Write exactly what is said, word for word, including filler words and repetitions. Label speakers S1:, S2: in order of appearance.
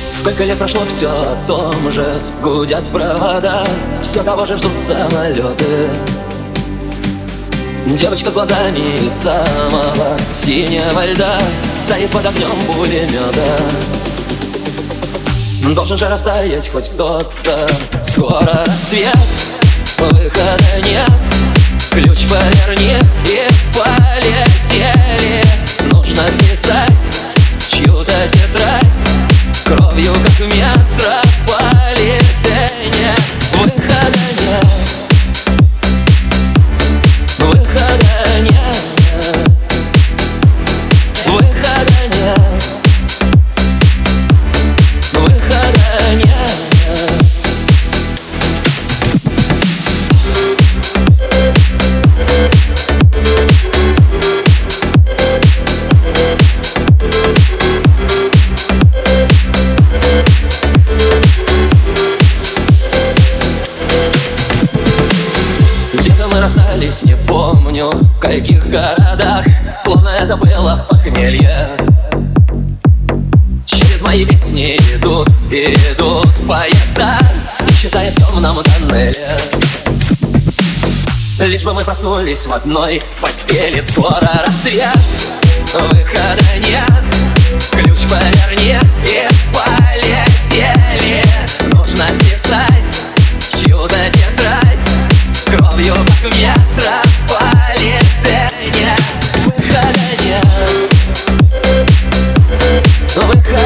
S1: Сколько лет прошло, все о том же. Гудят провода, все того же ждут самолеты. Девочка с глазами из самого синего льда тает под огнем пулемета. Должен же растаять хоть кто-то. Скоро рассвет, выхода нет. Ключ поверни и полетели. Нужно вписать чью-то тетрадь кровью, как в метрополитене. Выхода нет, выхода нет, выхода нет, выхода нет. Где-то мы расстались, не помню в каких городах. Словно я забыла в похмелье. Через мои песни идут и идут поезда, исчезая в темном тоннеле. Лишь бы мы проснулись в одной постели. Скоро рассвет, выхода нет. Ключ поверни и полетели. Нужно писать чью-то тетрадь кровью, как в метрополитене. Выхода нет, выхода